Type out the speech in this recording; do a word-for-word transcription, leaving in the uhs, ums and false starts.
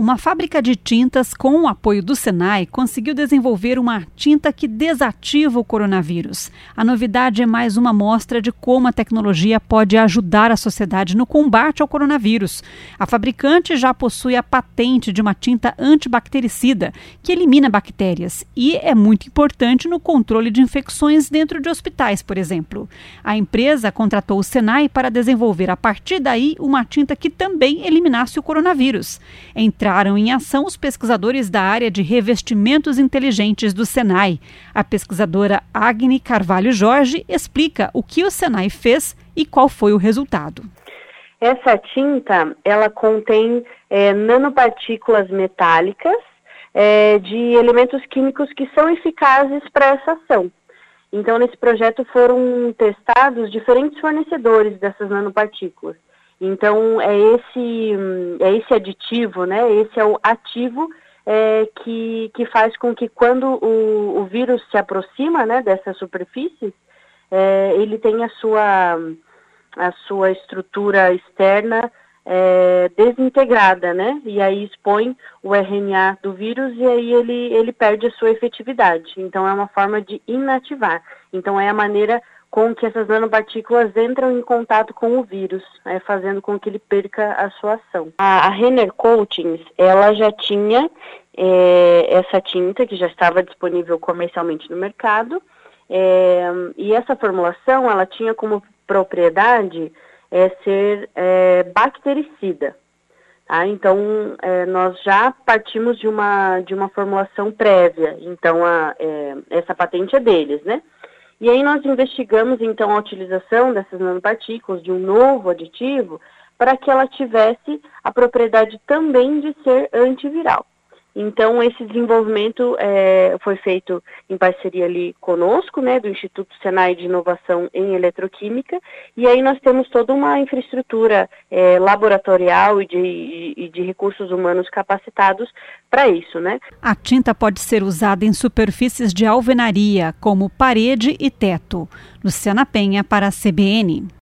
Uma fábrica de tintas, com o apoio do Senai, conseguiu desenvolver uma tinta que desativa o coronavírus. A novidade é mais uma amostra de como a tecnologia pode ajudar a sociedade no combate ao coronavírus. A fabricante já possui a patente de uma tinta antibactericida, que elimina bactérias e é muito importante no controle de infecções dentro de hospitais, por exemplo. A empresa contratou o Senai para desenvolver, a partir daí, uma tinta que também eliminasse o coronavírus. Entraram em ação os pesquisadores da área de revestimentos inteligentes do Senai. A pesquisadora Agni Carvalho Jorge explica o que o Senai fez e qual foi o resultado. Essa tinta, ela contém é, nanopartículas metálicas é, de elementos químicos que são eficazes para essa ação. Então, nesse projeto foram testados diferentes fornecedores dessas nanopartículas. Então, é esse, é esse aditivo, né? Esse é o ativo é, que, que faz com que quando o, o vírus se aproxima, né, dessa superfície, é, ele tenha a sua, a sua estrutura externa é, desintegrada, né? E aí expõe o R N A do vírus e aí ele, ele perde a sua efetividade. Então, é uma forma de inativar. Então, é a maneira com que essas nanopartículas entram em contato com o vírus, né, fazendo com que ele perca a sua ação. A, a Renner Coatings, ela já tinha é, essa tinta que já estava disponível comercialmente no mercado, é, e essa formulação, ela tinha como propriedade é, ser é, bactericida. Tá? Então, é, nós já partimos de uma, de uma formulação prévia, então a, é, essa patente é deles, né? E aí nós investigamos, então, a utilização dessas nanopartículas, de um novo aditivo, para que ela tivesse a propriedade também de ser antiviral. Então, esse desenvolvimento é, foi feito em parceria ali conosco, né, do Instituto Senai de Inovação em Eletroquímica, e aí nós temos toda uma infraestrutura é, laboratorial e de, e de recursos humanos capacitados para isso, né? A tinta pode ser usada em superfícies de alvenaria, como parede e teto. Luciana Penha, para a C B N.